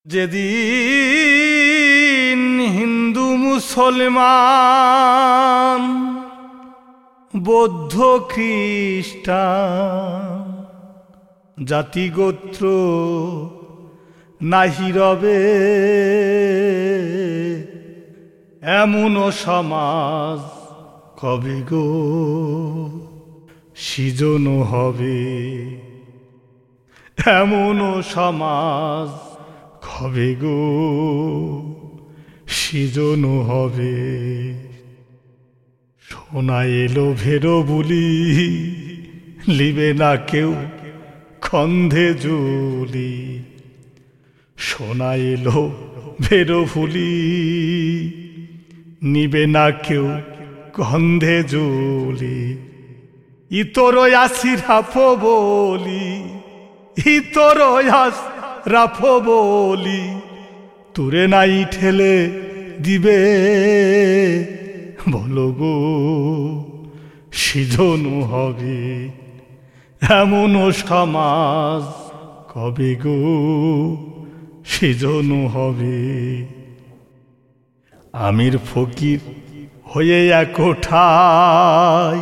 যেদিন হিন্দু মুসলমান বৌদ্ধ খ্রিস্টান জাতিগোত্র নাহি রবে, এমন সমাজ কবে গো সৃজন হবে? এমন সমাজ কবে গো সৃজন হবে? শোনা এলো ভেরো বুলি, লিবে না কেউ খন্ধে জুলি। শোনা এলো ভেরো বুলি, নিবে না কেউ গন্ধে জুলি। ইতর আসি রাফো বলি, ইতর রাফো বলি, তোরে নাই ঠেলে দিবে বলো গো সৃজন হবে? এমন সমাজ কবে গো সৃজন হবে? আমির ফকির হয়ে এক ঠাই,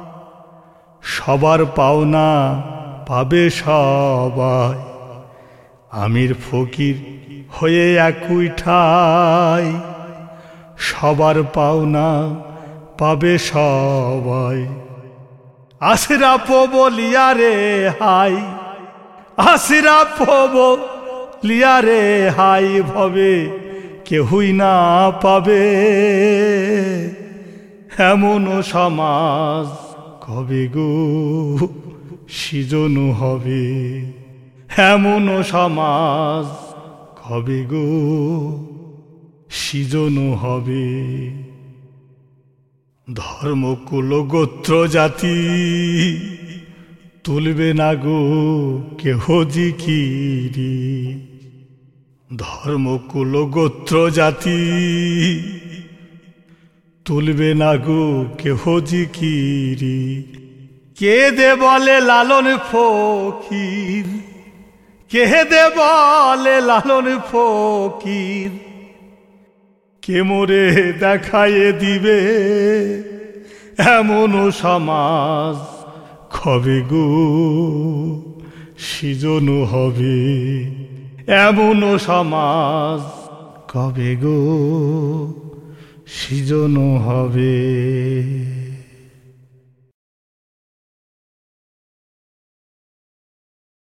সবার পাওনা পাবে সবাই। আমির ফকির হয়ে একই ঠাই, সবার পাওনা পাবে সবাই। আশরাফ বলিয়া রে হাই, আশরাফ বলিয়া রে হাই, ভবে কেহই না পাবে। এমন সমাজ কবে গো সৃজন হবে? এমন সমাজ কবে গো সৃজন হবে? ধর্ম কুল গোত্র জাতি তুলবে না গো কেহ জিকিরি। ধর্ম কুল গোত্র জাতি তুলবে না গো কেহ জিকিরি। কে দে বলে লালন ফকির, কে দে বলে লালন ফকির, কে মোরে দেখায়ে দিবে এমন সমাজ কবে গো সৃজন হবে? এমন সমাজ কবে গো সৃজন হবে?